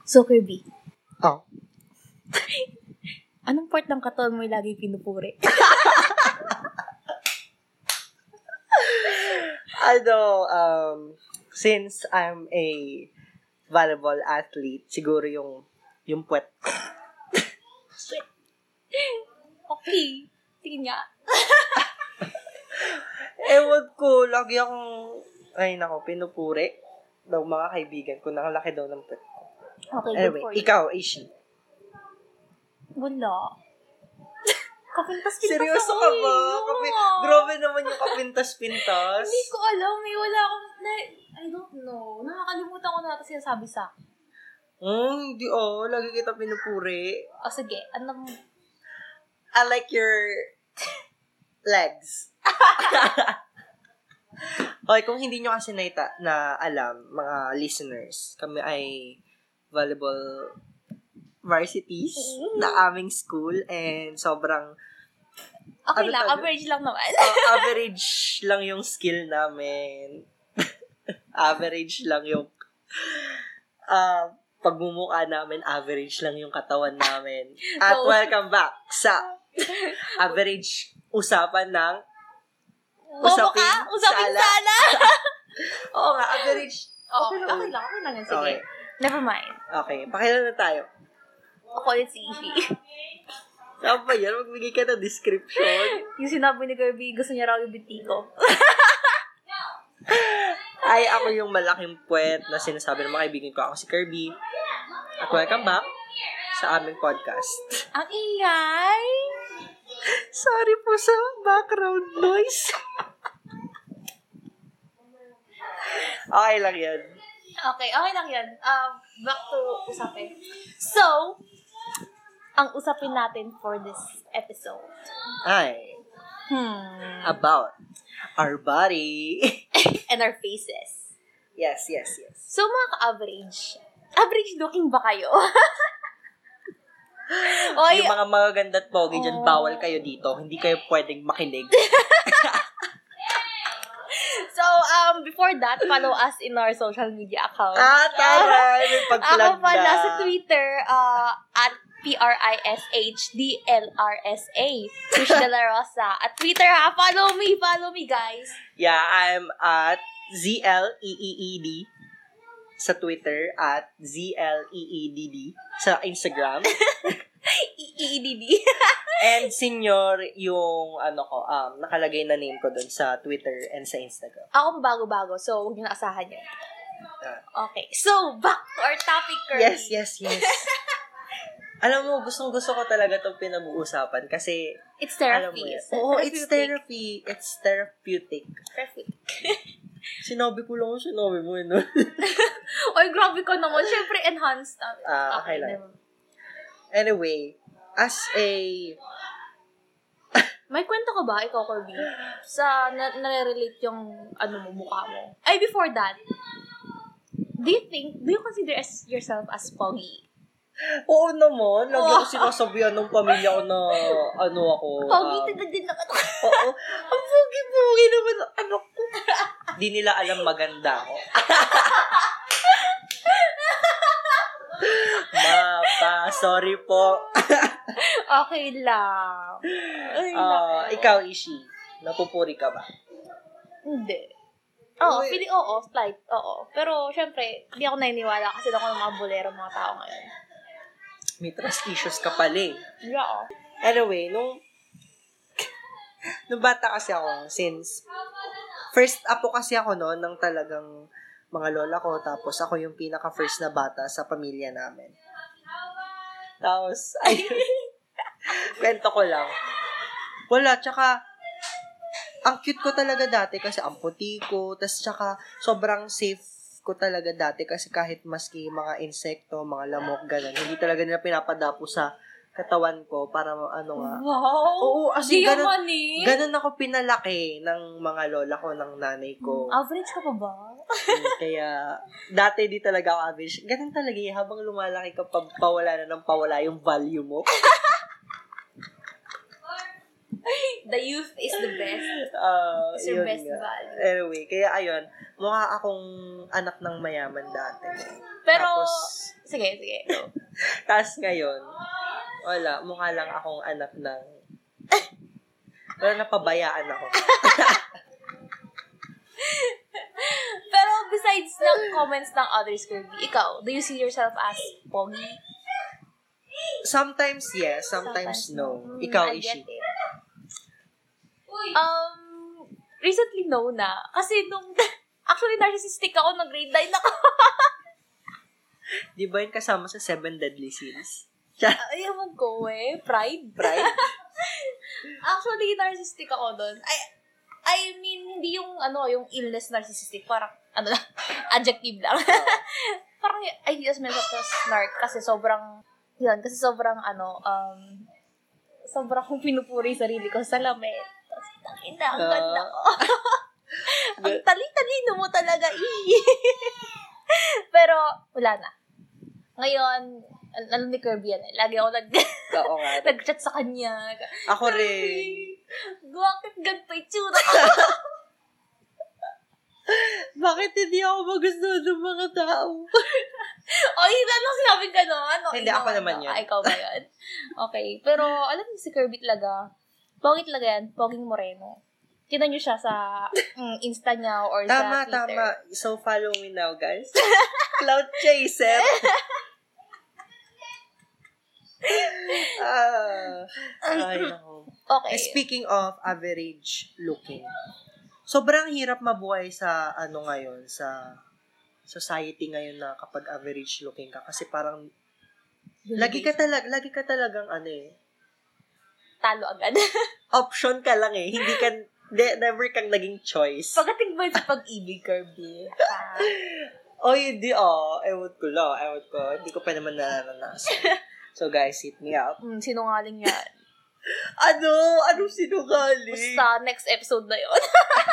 So, Kirby. Oh. Anong part ng katawan mo yung lagi pinupuri? Since I'm a volleyball athlete, siguro yung puwet. Okay. Tingin nga. Ewan ko, lagi akong, pinupuri ng mga kaibigan ko. Nakalaki daw ng puwet. Okay, Anyway, good for you. ikaw, Aishi. Wala. Kapintas-pintas Seryoso ako ka ba? Grabe naman yung kapintas-pintas. Hindi ko alam. Wala akong, I don't know. Nakakalimutan ko na ito sinasabi sa akin. Hindi lagi kita pinupuri. O sige, anong... I like your legs. Okay, kung hindi nyo kasi na alam, mga listeners, kami ay volleyball varsities na aming school and sobrang Okay lang, average lang naman. average lang yung skill namin. Average lang yung pagmumukha namin, average lang yung katawan namin. At welcome back sa average usapan ng Usapin sana. Oo nga, average. Okay lang yun. Sige. Okay. Never mind. Okay, pakilala na tayo. Ako ulit si Ishi. Saan ba yan? Magbigay ka ng description. Yung sinabi ni Kirby, gusto niya raw yung binti ko. Ay, ako yung malaking puwet na sinasabi ng mga kaibigan ko. Ako si Kirby. At welcome back sa aming podcast. Ang ingay! Sorry po sa background noise. Okay lang yan. Okay lang yan. Back to usapin. So, ang usapin natin for this episode. Ay. About our body. And our faces. Yes. So, mga ka-average looking ba kayo? Yung mga magaganda at pogi dyan, bawal kayo dito. Hindi kayo pwedeng makinig. So, before that, follow us in our social media accounts. Taray! May pag-plug Ako pala na. sa Twitter, at PRISHDLRSA. Trish De La Rosa. At Twitter follow me guys. Yeah, I'm at ZLEEED sa Twitter at ZLEEDD sa Instagram. EEDD. And senior yung nakalagay na name ko dun sa Twitter and sa Instagram. Ako bago-bago, so huwag niyo na asahan yun. Okay, so back to our topic, Kirby. Yes. Alam mo, gustong-gusto ko talaga itong pinag-uusapan kasi It's therapy. It's therapy. It's therapeutic. Perfect. Sinabi ko lang sinabi mo, no? Oy, grabe ka naman. Siyempre, enhanced. Okay lang. Anyway, as a... May kwento ka ba, ikaw, Kirby? Sa nare-relate yung mukha mo? Ay, before that, do you consider yourself as pogi? Oo naman. Lagi ako sinasabihan ng pamilya ko na ako. Pogi, tignan din naman ako. Oo. Ang pogi-pogi naman ang anak ko. Di nila alam maganda ako. Sorry po. Okay lang. Ikaw, Ishi, napupuri ka ba? Hindi. Feeling slight, Pero, syempre, hindi ako naniniwala kasi ako ng mga bolero mga tao ngayon. May trust issues ka pala eh. Yeah. Anyway, nung bata kasi ako, since first apo kasi ako noon ng talagang mga lola ko, tapos ako yung pinaka-first na bata sa pamilya namin. Tapos, kwento ko lang. Wala, tsaka, ang cute ko talaga dati kasi ang puti ko, tas tsaka sobrang safe ko talaga dati kasi kahit maski mga insekto, mga lamok, ganun, hindi talaga nila pinapadapo sa katawan ko para nga. Wow! Oo, as in, ganun ako pinalaki ng mga lola ko, ng nanay ko. Average ka pa ba? Kaya, dati di talaga ako average. Ganun talaga habang lumalaki ka, pawala na ng pawala yung value mo. The youth is the best. It's your best value. Anyway, kaya ayun, mukha akong anak ng mayaman dati. Pero, tapos, Sige. Go. Tapos ngayon, wala, mukha lang akong anak ng... Wala, napabayaan ako. Pero besides ng comments ng others, Kirby, ikaw, do you see yourself as pogi? Sometimes yes, sometimes no. Ikaw, I Ishi. get it. Recently no na. Kasi actually narcissistic ako nung grade 9 ako. Di ba yun kasama sa 7 Deadly Sins? Ayaw ko Pride? Actually, narcissistic ako doon. I mean, hindi yung, yung illness narcissistic. Parang, adjective lang. Parang, I just meant it as narc kasi sobrang sobrang kong pinupuri sarili ko sa lamet. Tapos, ang ganda ko. Ang tali-talino mo talaga, Pero, wala na. Ngayon, alam ni Kirby yan Lagi ako Oo nga. nag-chat sa kanya. Ako rin. Bakit ganito itsura ko? Bakit hindi ako magustuhan ng mga tao? Hindi lang sinabi ka Hindi, ako naman yun. Ikaw ba yun? Okay. Pero, alam niyo si Kirby talaga, pogi talaga yan, poging moreno. Kita niyo siya sa Insta niya or sa Twitter. Tama. So, follow me now, guys. Cloud Chaser. Ay, nako. Okay. Speaking of average looking, sobrang hirap mabuhay sa ngayon, sa society ngayon na kapag average looking ka. Kasi parang, lagi ka talagang talo agad. option ka lang never kang naging choice. Pagdating ba sa pag-ibig, Kirby? Hindi ewan ko. Hindi ko pa naman naranasan. So guys, hit me up. Sinungaling yan. Anong sinungaling? Basta next episode na yun.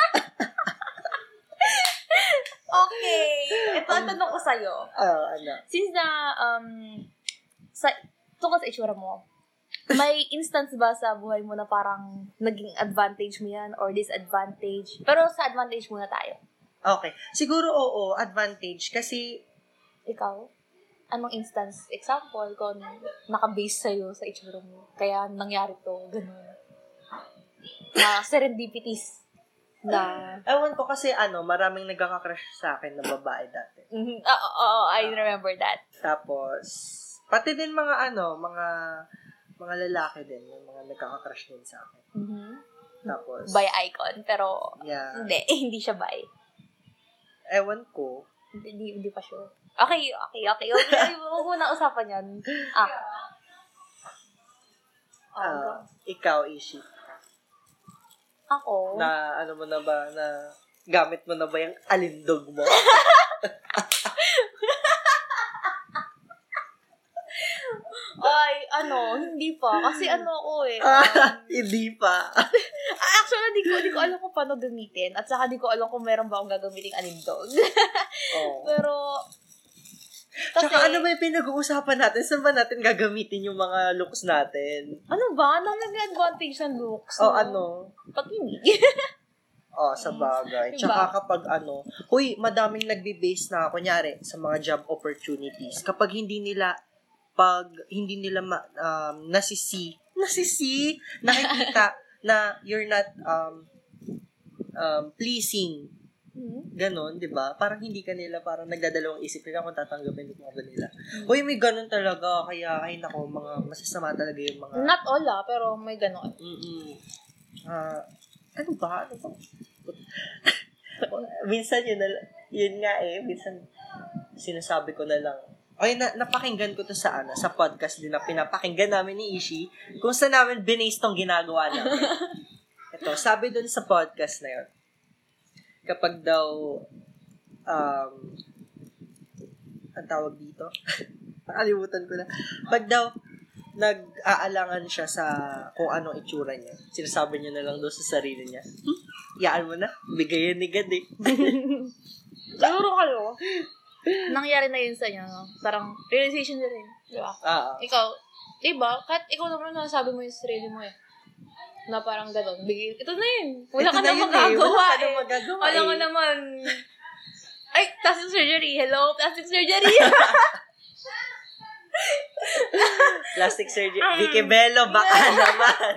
Okay. Ito ang tanong ko sa'yo. Since na, tungkol sa itsura mo, may instance ba sa buhay mo na parang naging advantage mo yan or disadvantage? Pero sa advantage muna tayo. Okay. Siguro oo, advantage. Kasi, ikaw? Anong instance? Example, kung naka-base sa'yo sa itsura mo. Kaya nangyari to, ganun. Na serendipities. Na... Ewan ko kasi maraming nagkaka-crush sa akin na babae dati. I remember that. Tapos, pati din mga mga lalaki din, yung mga nagkaka-crush din sa akin. Mm-hmm. Tapos, bi icon, pero yeah. Hindi siya bi. Ewan ko. Hindi pa sure. Okay. Huwag mo na usapan yan. Ikaw, Ishi. Ako? Na, mo na ba, na gamit mo na ba yung alindog mo? Hindi pa. Kasi ako Hindi pa. Actually, di ko alam kung paano gamitin. At saka di ko alam kung meron ba akong gagamitin alindog. Pero, kasi, tsaka ano ba yung pinag-uusapan natin? Saan ba natin gagamitin yung mga looks natin? Ano ba? Anong nag-advantage ng looks? Pag-ibig. Sa bagay. Tsaka kapag madaming nagbe-base na, kunyari, sa mga job opportunities. Kapag hindi nila nakikita na you're not pleasing. Ganon, di ba? Parang hindi ka nila, parang nagdadalawang isip nila kung tatanggapin mo ba nila. May ganon talaga. Kaya, mga masasama talaga yung mga... Not all pero may ganon. Ano ba? Minsan yun nga minsan sinasabi ko na lang. Napakinggan ko to sa podcast din na pinapakinggan namin ni Ishi kung saan namin binase tong ginagawa namin. Ito, sabi dun sa podcast na yun, kapag daw, ang tawag dito, nakalimutan ko na, pag daw, nag-aalangan siya sa kung anong itsura niya, sinasabi niya na lang daw sa sarili niya, yaan mo na, bigayan ni God eh. Siguro kayo, nangyari na yun sa inyo, no? Parang realization na rin, di ba? Ikaw, di ba? Kahit ikaw naman nasabi mo yung sarili mo na parang gano'n. Ito na yun. Wala ka na magagawa Wala ka naman. Ay, plastic surgery. Hello, plastic surgery. Plastic surgery. Vicky Bello, baka naman.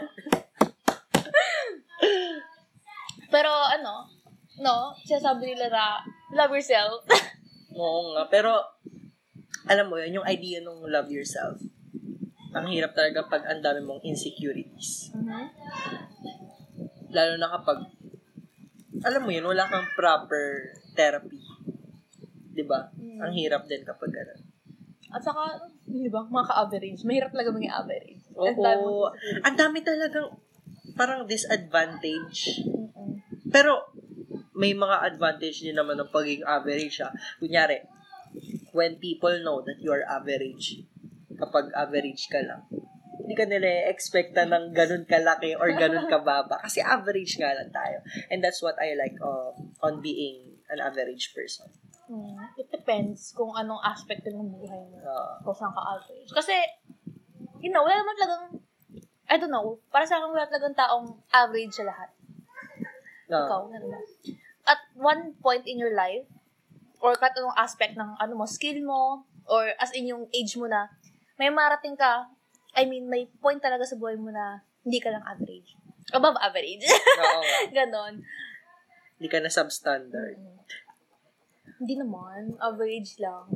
Pero sinasabi nila na love yourself. Oo nga, pero alam mo yun, yung idea ng love yourself, ang hirap talaga pag ang dami mong insecurities. Mm-hmm. Lalo na kapag, alam mo yun, wala kang proper therapy. Diba? Ang hirap din kapag gano'n. At saka, di ba, mga ka-average. Mahirap talaga maging average. Oo. Ang dami talagang parang disadvantage. Mm-mm. Pero, may mga advantage din naman ng pagiging average, ha. Kunyari, when people know that you are average, kapag average ka lang, hindi ka nila expecta ng ganun kalaki or ganun kababa. Kasi average nga lang tayo. And that's what I like on being an average person. It depends kung anong aspect ng buhay mo. Kung saan ka average. Kasi, wala naman talagang, I don't know, para sa akin wala talagang taong average sa lahat. Ikaw, ano ba? At one point in your life, or kahit anong aspect ng skill mo, or as in yung age mo na, may marating ka, may point talaga sa buhay mo na hindi ka lang average. Above average. Oo nga. Ganon. Hindi ka na substandard. Hindi naman. Average lang.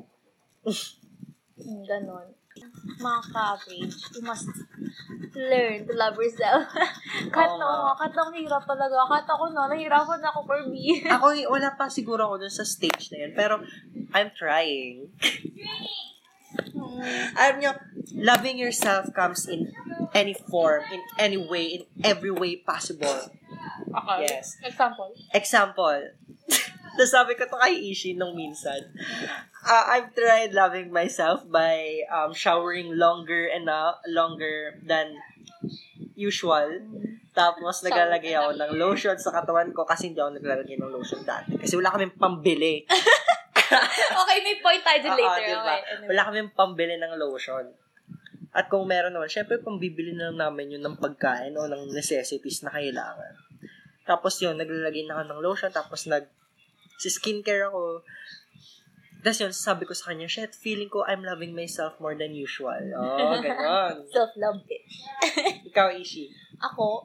Ganon. Mga ka-average, you must learn to love yourself. Kahit ako hirap talaga. Kahit ako nahihirapan ako for me. Wala pa siguro ako dun sa stage na yun. Pero, I'm trying. Alam nyo, loving yourself comes in any form, in any way, in every way possible. Okay. Yes. Example. Tapos sabi ko to kay Ishi nung minsan. I've tried loving myself by showering longer than usual. Tapos naglalagay ako ng lotion sa katawan ko kasi hindi ako naglalagay ng lotion dati. Kasi wala kaming pambili. Okay, may point tayo din later. Diba? Okay, wala kaming pambili ng lotion. At kung meron naman, syempre pambibili na namin yun ng pagkain o ng necessities na kailangan. Tapos yun, naglalagay na ako ng lotion, tapos si skincare ako. Tapos yun, sabi ko sa kanya, shit, feeling ko I'm loving myself more than usual. Oh, ganon. Self-love, bitch. Ikaw, Ishi. Ako,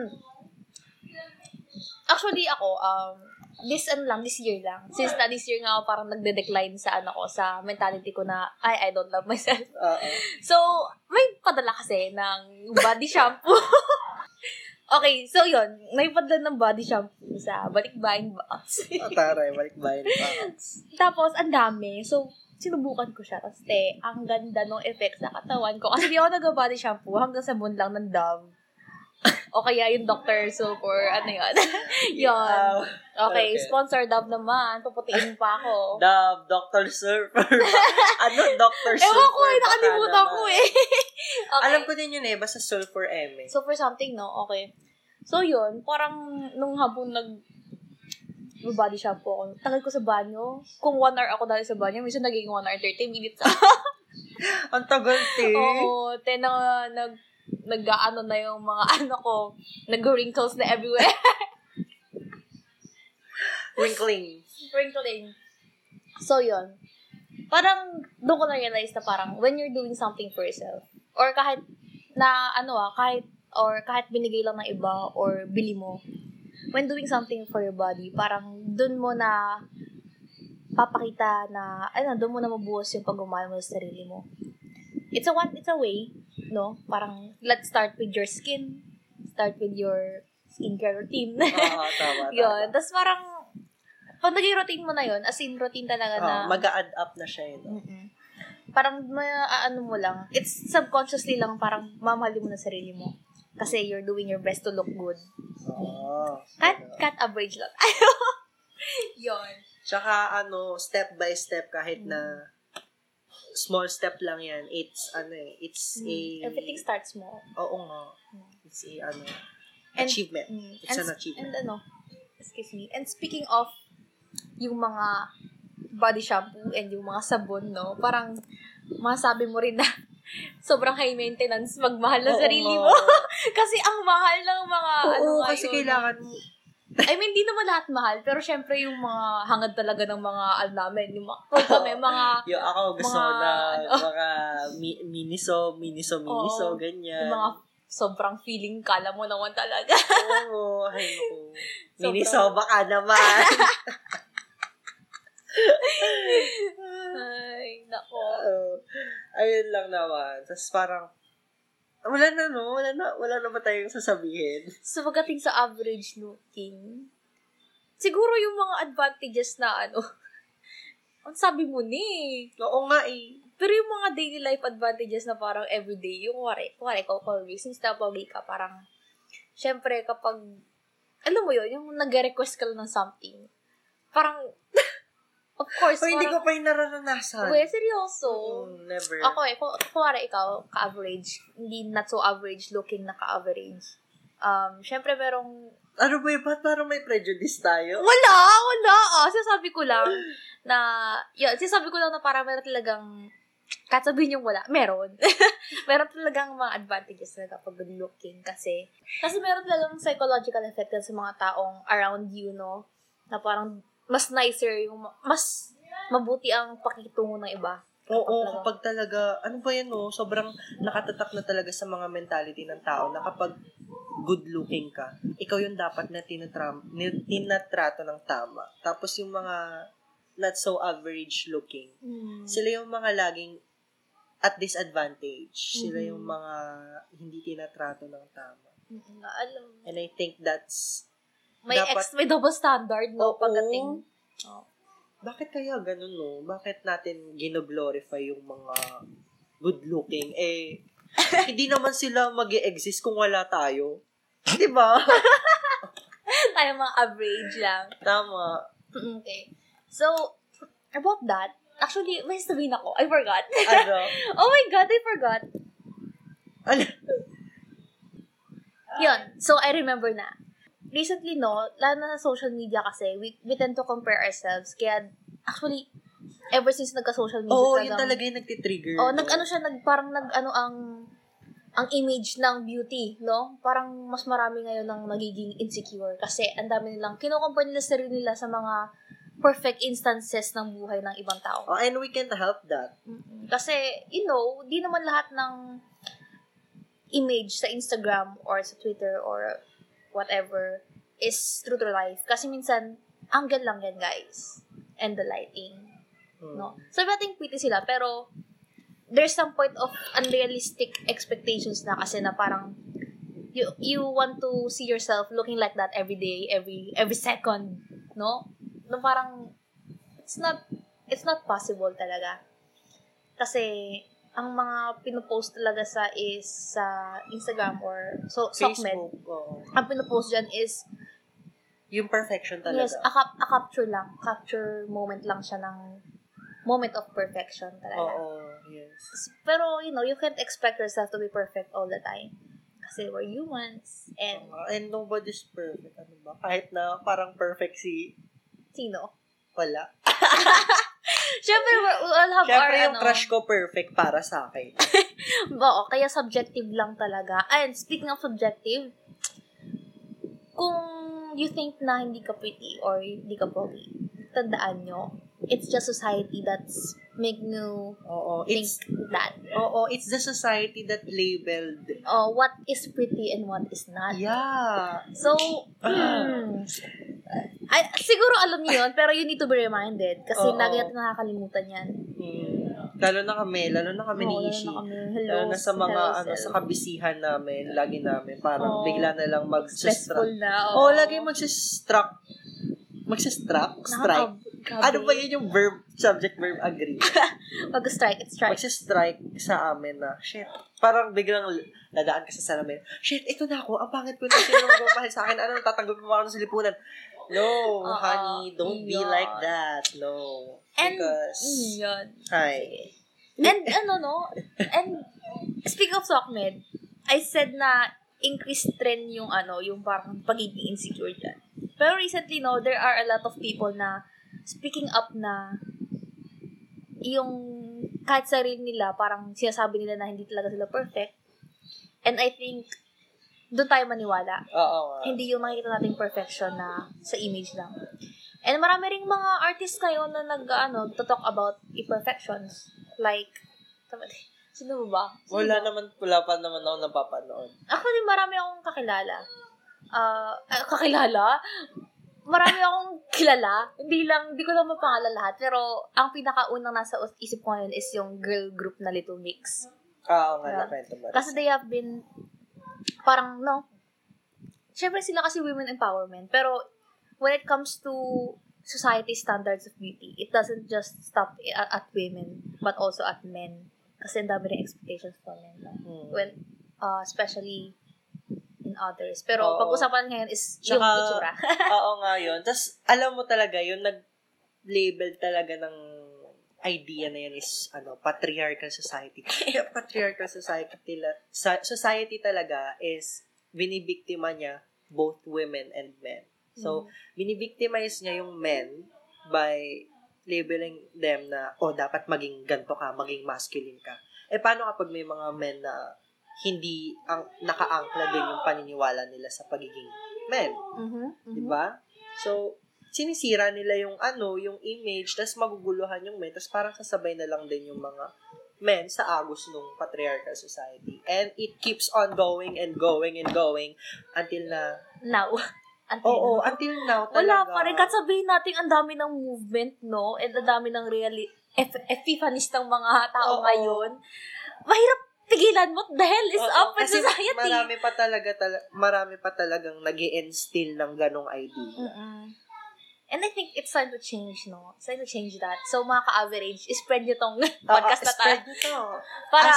actually, this year lang. Since this year nga ako parang nagde-decline sa sa mentality ko na, I don't love myself. So, may padala kasi ng body shampoo. Okay, so yun, may padala ng body shampoo sa Balikbayan box. Taray, Balikbayan box. Tapos, ang dami. So, sinubukan ko siya. Tapos, ang ganda ng effect sa katawan ko. Kasi di ako nag-body shampoo hanggang sabon lang ng Dove. O kaya yung Dr. Soap or yun. Yun. Okay, sponsor Dove naman. Paputiin pa ako. Dove, Dr. Soap. Dr. Soap? Ewan ko, nakalimutan ko Okay. Alam ko din yun basta sulfur M Sulfur something, no? Okay. So yun, parang nung habang body shampoo ako, tagal ko sa banyo. Kung 1 hour ako dahil sa banyo, minsan naging 1 hour 30 minutes. Ang tagal, Oo, nag-aano na yung mga ko, nag-wrinkles na everywhere. Wrinkling. So, yun. Parang, doon ko na-realize na parang, when you're doing something for yourself, or kahit kahit binigay lang ng iba, or bili mo, when doing something for your body, parang, doon mo na papakita na, doon mo na mabuhos yung pagmamahal mo sa sarili mo. It's a way, no? Parang, let's start with your skin. Start with your skincare routine. Tama. Yun. Tapos parang, pag naging routine mo na yun, as in routine talaga na. Mag-a-add up na siya yun. Parang, mo lang. It's subconsciously lang, parang mamahalin mo na sarili mo. Kasi you're doing your best to look good. Cut average lang. Yun. Tsaka, step by step, kahit na small step lang yan. It's everything starts small. Oo nga. It's achievement. It's an achievement. And excuse me. And speaking of yung mga body shampoo and yung mga sabon, no? Parang masabi mo rin na sobrang high maintenance magmahal na sarili mo. Kasi ang mahal ng mga kasi kailangan mo. I mean, di naman lahat mahal, pero syempre yung mga hangad talaga ng mga, namin, yung mga, kami, mga, yung ako gusto mga, ko na, mga miniso, ganyan. Yung mga sobrang feeling, kala mo naman talaga. Oo, ay ko. Miniso, baka naman. Ay, nako. Ayun lang naman. Tapos parang, wala na ba tayong sasabihin? So, pagdating sa average looking, siguro yung mga advantages na ang sabi mo ni. Oo nga eh. Pero yung mga daily life advantages na parang everyday, yung kuwari, since napagi ka, parang, syempre, kapag, alam mo yun, yung nag-request ka lang ng something, parang, of course, hindi ko pa yung nararanasan. Well, seryoso. Never. Ako kuwari ikaw, ka-average, hindi not so average looking na ka-average. Syempre, merong, ano ba yun? Ba't parang may prejudice tayo? Wala. Sinasabi ko lang na parang meron talagang, kahit sabihin yung wala, meron. Meron talagang mga advantages na kapag good looking kasi meron talagang psychological effect sa mga taong around you, no? Na parang, mas nicer, yung mas mabuti ang pakikitungo ng iba. Oo, kapag talaga, ano ba yan, no? Sobrang nakatatak na talaga sa mga mentality ng tao na kapag good looking ka, ikaw yung dapat na tinatrato ng tama. Tapos yung mga not so average looking, sila yung mga laging at disadvantage. Sila yung mga may tinatrato ng tama. Alam. And I think that's may double standard, no? Pagdating. Bakit kaya ganun, no? Bakit natin gino-glorify yung mga good-looking? Hindi naman sila mag-e-exist kung wala tayo. Diba? Tayo mga average lang. Tama. Okay. So, about that, actually, may sabihin ako. I forgot. Ano? Oh my God, I forgot. Ano? Yun. So, I remember na. Recently, no, lalo na sa social media kasi, we tend to compare ourselves. Kaya, actually, ever since nagka-social media, yun talaga yung nagtitrigger. Parang ang image ng beauty, no? Parang mas marami ngayon ng nagiging insecure. Kasi, ang dami nilang, kinukompare nila sarili nila sa mga perfect instances ng buhay ng ibang tao. And we can't help that. Kasi, di naman lahat ng image sa Instagram or sa Twitter or whatever is true to life. Kasi minsan, angle lang yan, guys. And the lighting. No? So, nating pretty sila, pero there's some point of unrealistic expectations na kasi na parang you want to see yourself looking like that every day, every second, no? No, parang it's not possible talaga. Kasi ang mga pinopost talaga sa Instagram or SOCMED, ang pinopost dyan is yung perfection talaga. Yes, a capture moment lang siya ng moment of perfection talaga. Yes. Pero, you can't expect yourself to be perfect all the time. Kasi we're humans. And nobody's perfect. Ano ba? Kahit na parang perfect si... Sino? Wala. Siyempre, we'll have Siyempre, yung crush ko perfect para sa akin. Oo, kaya subjective lang talaga. And speaking of subjective, kung you think na hindi ka pretty or hindi ka pogi, tandaan nyo, it's just society that's make you think that. It's the society that labeled what is pretty and what is not. Yeah. So, siguro alam niyo yun, pero you need to be reminded kasi lagi natin nakakalimutan yan. Lalo na kami ni Ishi. Hello, na sa mga sa kabisihan namin, lagi namin parang bigla na lang stressful na. Lagi magsistrike. Ano ba yun yung verb, subject, verb, agree? Mag-strike, it's strike. Magsistrike sa amin na, shit, parang biglang nadaan ka sa salamin, shit, ito na ako, ang pangit ko na sino magmamahal sa akin, tatanggapin mo ako sa lipunan. No, honey, don't be like that. No. Because, hi. And, and speaking of SOCMED, I said na increased trend yung parang pagiging insecure dyan. Pero recently, there are a lot of people na speaking up na yung kahit sarili nila, parang sinasabi nila na hindi talaga sila perfect. And I think doon tayo maniwala. Oo. Hindi yung makikita nating perfection na sa image lang. And marami ring mga artists ngayon na to talk about imperfections. Like, sino ba? Wala pa naman ako napapanood. Actually, marami akong kakilala. Marami akong kilala. Hindi ko lang mapangalan lahat. Pero, ang pinakaunang nasa isip ko ngayon is yung girl group na Little Mix. Oo nga, nakwento mo. Kasi they have been, parang, syempre sila kasi women empowerment. Pero, when it comes to society standards of beauty, it doesn't just stop at women, but also at men. Kasi ang dami rin expectations for men. When, especially in others. Pero, pag-usapan ngayon is yung itsura. Oo nga yun. Tapos, alam mo talaga, yung nag-label talaga ng idea na yan is, patriarchal society. Patriarchal society talaga is, binibiktima niya both women and men. So, binibictimize niya yung men by labeling them na, dapat maging ganto ka, maging masculine ka. Paano kapag may mga men na hindi nakaangkla din yung paniniwala nila sa pagiging men. Diba? So, sinisira nila yung yung image, tas maguguluhan yung men, tas parang sasabay na lang din yung mga men sa agos ng patriarchal society. And it keeps on going and going and going until now. Until now talaga. Wala pa rin. Kahit sabihin natin ang dami ng movement, and ang dami ng epiphanistang mga tao ngayon. Mahirap pigilan mo. The hell is up with society. Marami pa talagang nag-i-instill ng ganong idea. And I think it's time to change, no? It's time to change that. So, mga ka-average, spread nyo tong podcast na tayo. Spread nyo to. Para,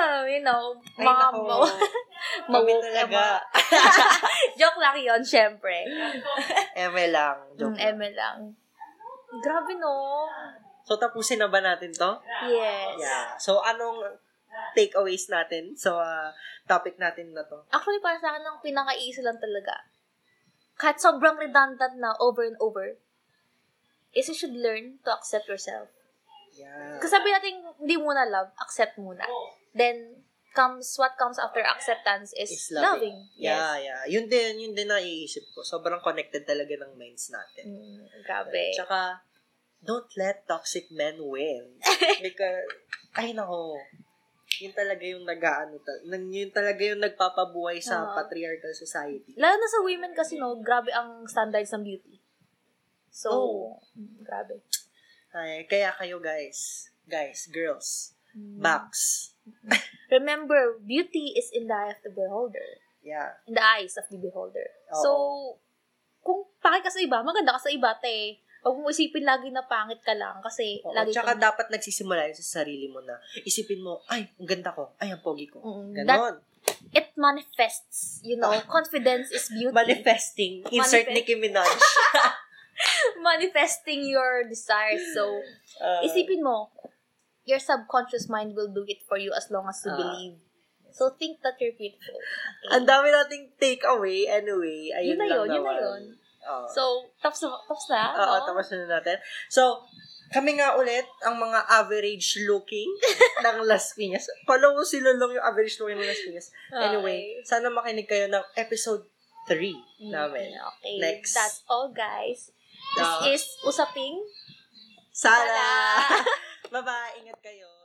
kami talaga. Joke lang yun, syempre. Eme lang. Eme lang. Grabe, no? So, tapusin na ba natin to? Yes. Yeah. So, anong takeaways natin sa topic natin na to? Actually, para sa akin, ang pinaka-easy lang talaga, kahit sobrang redundant na over and over, is you should learn to accept yourself. Yeah. Kasi sabi natin, hindi muna love, accept muna. Then, what comes after acceptance is loving. Yeah, yeah. Yun din naiisip ko. Sobrang connected talaga ng minds natin. Grabe. Tsaka, don't let toxic men win. Because, yun talaga yung yun talaga yung nagpapabuhay sa patriarchal society. Lalo na sa women kasi, grabe ang standards ng beauty. So, grabe. Kaya kayo guys, girls, backs. Remember, beauty is in the eye of the beholder. Yeah. In the eyes of the beholder. So, kung pangit ka sa iba, maganda ka sa iba, huwag mo isipin lagi na pangit ka lang kasi lagi tsaka dapat nagsisimula yun sa sarili mo na isipin mo, ay, ang ganda ko, ay, ang pogi ko. Ganon. It manifests, confidence is beauty. Manifesting. Insert Nicki Minaj. Manifesting your desires. So, isipin mo, your subconscious mind will do it for you as long as you believe. So, think that you're beautiful. Okay? Ang dami nating takeaway anyway. Ayun yun na yun. So, tapos na. Tapos na natin. So, kami nga ulit, ang mga average looking ng Las Piñas. Follow mo sila lang yung average looking ng Las Piñas. Anyway, sana makinig kayo ng episode 3 namin. Okay. Next. That's all, guys. This is Usaping Sala. Bye-bye. Ingat kayo.